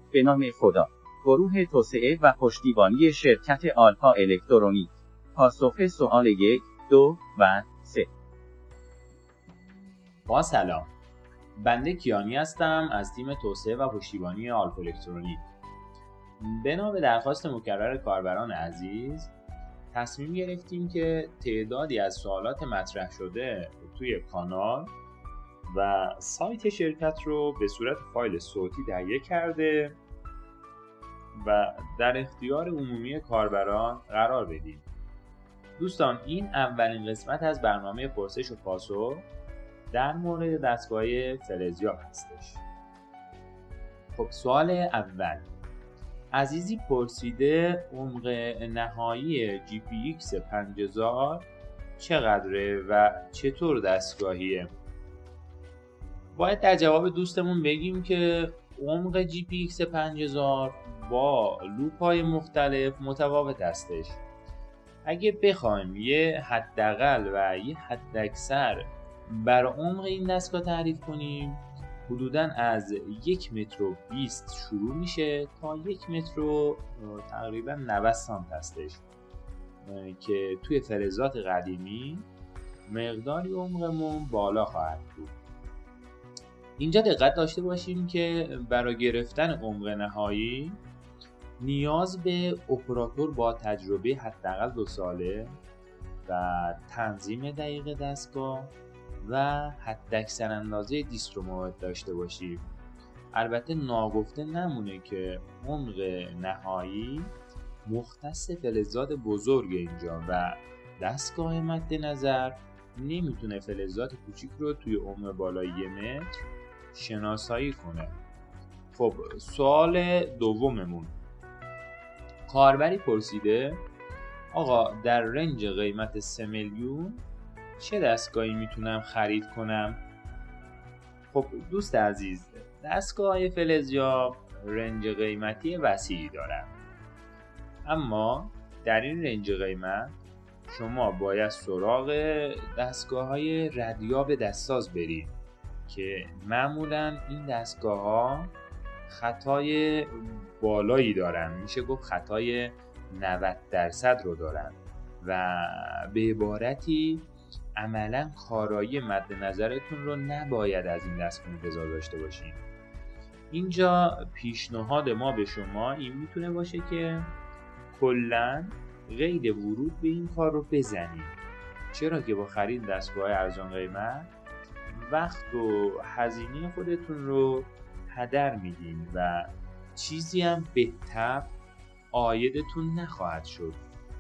به نام خدا. گروه توسعه و پشتیبانی شرکت آلفا الکترونیک. پاسخ سوال 1، 2 و 3. با سلام. بنده کیانی هستم از تیم توسعه و پشتیبانی آلفا الکترونیک. بنا به درخواست مکرر کاربران عزیز تصمیم گرفتیم که تعدادی از سوالات مطرح شده توی کانال و سایت شرکت رو به صورت فایل صوتی تهیه کرده و در اختیار عمومی کاربران قرار بدیم. دوستان، این اولین قسمت از برنامه پرسش و پاسخ در مورد دستگاه فلزیاب هستش. خب، سوال اول، عزیزی پرسیده عمق نهایی GPX 5000 چقدره و چطور دستگاهیه؟ باید در جواب دوستمون بگیم که عمق GPX 5000 با لوپ‌های مختلف متفاوت هستش. اگه بخوایم یه حداقل و یه حداکثر بر عمق این دستگاه تعریف کنیم، حدوداً از 1 متر و 20 شروع میشه تا 1 متر و تقریباً 90 سانت هستش که توی فلزات قدیمی مقداری عمقمون بالا خواهد بود. اینجا دقت داشته باشیم که برای گرفتن عمق نهایی نیاز به اپراتور با تجربه حداقل 2 ساله و تنظیم دقیق دستگاه و حداکثر اندازه دیسترومومتر داشته باشیم. البته ناگفته نمونه که عمق نهایی مختص فلزات بزرگ اینجا و دستگاه مد نظر نمیتونه فلزات کوچیک رو توی عمق بالای 1 متر شناسایی کنه. خب، سوال دوممون، کاربری پرسیده آقا در رنج قیمت 3 میلیون چه دستگاهی میتونم خرید کنم؟ خب دوست عزیز، دستگاه فلزیاب رنج قیمتی وسیعی دارن، اما در این رنج قیمت شما باید سراغ دستگاه‌های ردیاب دستساز برید که معمولاً این دستگاه‌ها خطای بالایی دارن، میشه گفت خطای 90% رو دارن و به عبارتی عملاً کارایی مد نظرتون رو نباید از این دستگاه انتظار داشته باشین. اینجا پیشنهاد ما به شما این میتونه باشه که کلاً قید ورود به این کار رو بزنید، چرا که با خرید دستگاه ارزان قیمت وقت و هزینه خودتون رو هدر میدین و چیزی هم به تبع عایدتون نخواهد شد.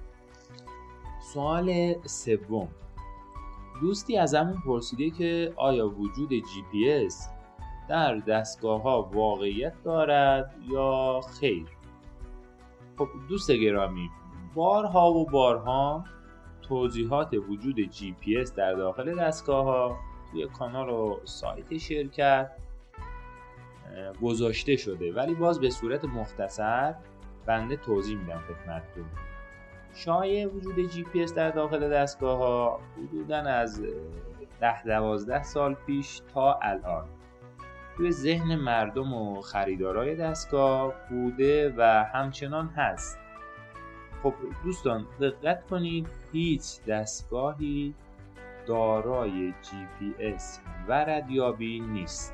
سوال سوم، دوستی ازمون پرسیده که آیا وجود GPS در دستگاه ها واقعیت دارد یا خیر؟ خب دوست گرامی، بارها و بارها توضیحات وجود GPS در داخل دستگاه ها توی کانال و سایت شرکت گذاشته شده، ولی باز به صورت مختصر بنده توضیح میدم خدمتتون. شایع وجود GPS در داخل دستگاه ها حدوداً از 10-12 سال پیش تا الان توی ذهن مردم و خریدارای دستگاه بوده و همچنان هست. خب دوستان دقت کنید، هیچ دستگاهی دارای GPS و ردیابی نیست.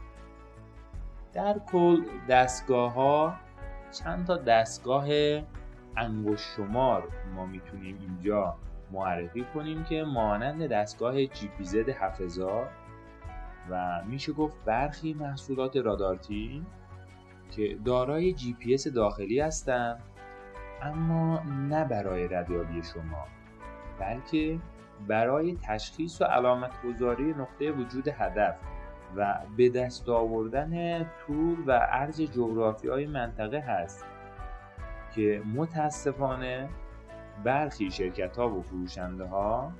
در کل دستگاه ها چند تا دستگاه انگشت شمار ما میتونیم اینجا معرفی کنیم که مانند دستگاه GPZ 7000 و میشه گفت برخی محصولات رادارتین که دارای GPS داخلی هستند، اما نه برای ردیابی شما، بلکه برای تشخیص و علامت گذاری نقطه وجود هدف و به دست آوردن طول و عرض جغرافیایی منطقه هست که متاسفانه برخی شرکت‌ها و فروشنده‌ها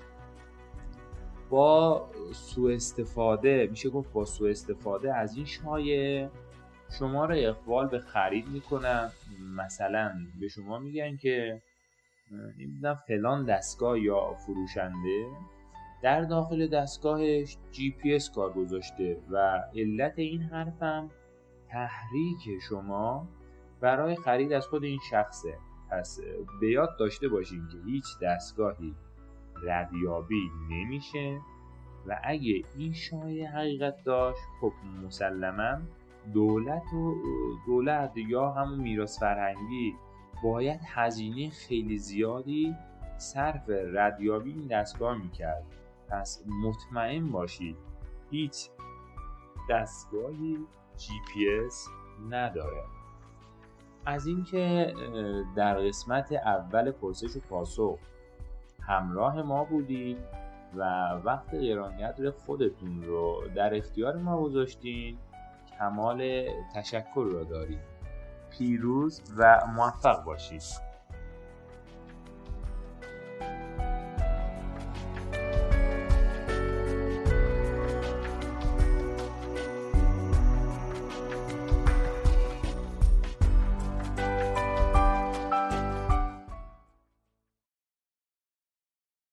با سوء استفاده، میشه گفت با سوء استفاده از این شایعه شما را اقبال به خرید میکنن. مثلا به شما میگن که نمیدونم فلان دستگاه یا فروشنده در داخل دستگاهش GPS کار گذاشته و علت این حرفم تحریک شما برای خرید از خود این شخصه. پس به یاد داشته باشین که هیچ دستگاهی ردیابی نمیشه و اگه این شایعه حقیقت داشت خب مسلماً دولت یا همون میراث فرهنگی باید هزینه خیلی زیادی صرف ردیابی این دستگاه میکرد. پس مطمئن باشید هیچ دستگاهی GPS نداره. از اینکه در قسمت اول پرسش و پاسخ همراه ما بودید و وقت گرانقدر خودتون رو در اختیار ما گذاشتین کمال تشکر را دارید. پیروز و موفق باشید.